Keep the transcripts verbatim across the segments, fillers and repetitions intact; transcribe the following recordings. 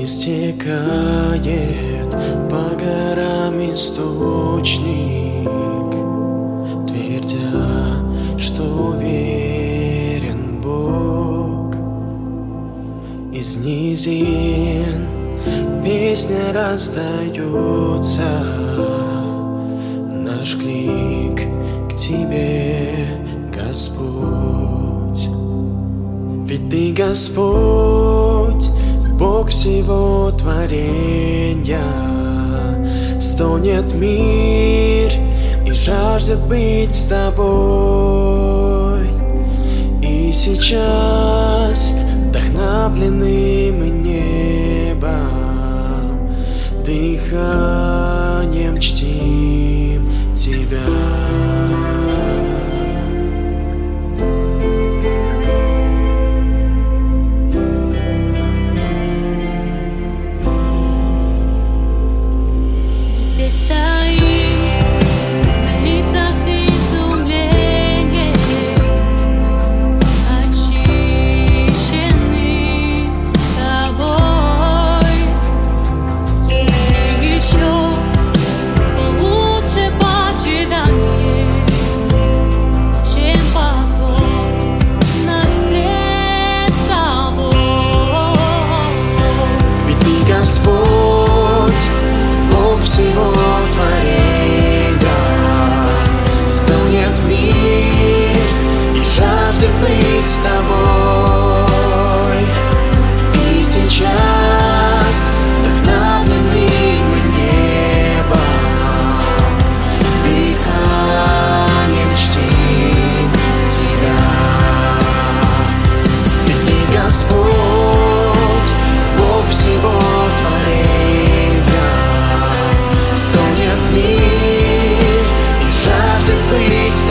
Истекает по горам источник, твердя, что уверен Бог. Из низин песня раздается, наш клик к Тебе, Господь. Ведь Ты, Господь, Бог всего творения. Стонет мир и жаждет быть с Тобой. И сейчас вдохновлены мы небом, дыханием чтим Тебя. Господь, Бог всего творения, стонет мир и жаждет быть с Тобой. И сейчас вдохновлены мы небом, дыханием чтим Тебя. Ведь Ты, Господь, Бог всего с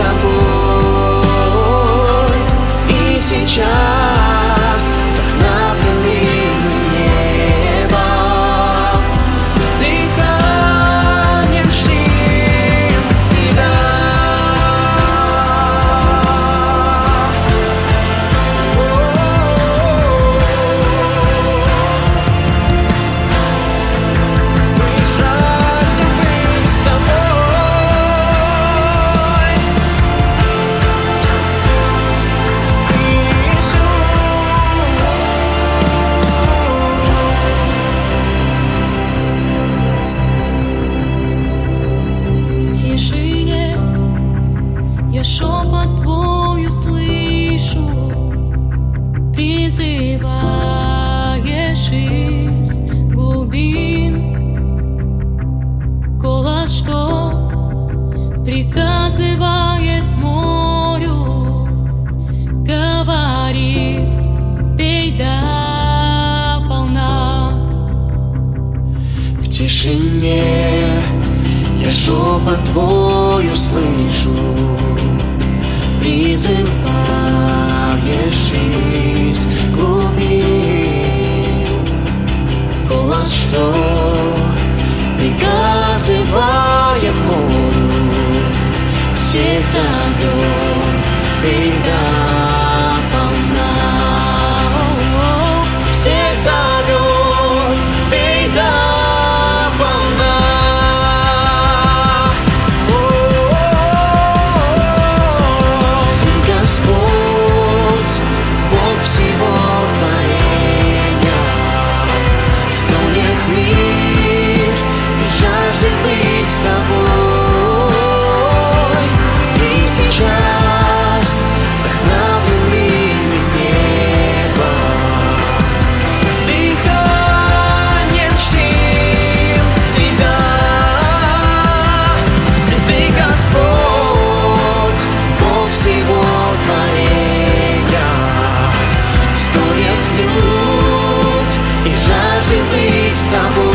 Тобой. И сейчас вдохновлены мы небом, дыханием чтим Тебя. Мы жаждем быть с Тобой. Я шепот Твой услышу, призываешь из глубин. Голос, что приказывает морю, говорит: пей до полна. В тишине я шепот Твой услышу, призываешь из глубин. Голос, что приказывает морю, всех зовет: пей до полна. Всех зовет: пей до полна. Господь, Бог всего творения, стонет мир и жаждет быть с Тобой. И сейчас вдохновлены мы небом, дыханием чтим Тебя. Ведь Ты, Господь, Бог всего творения, стонет люд и жаждет быть с Тобой.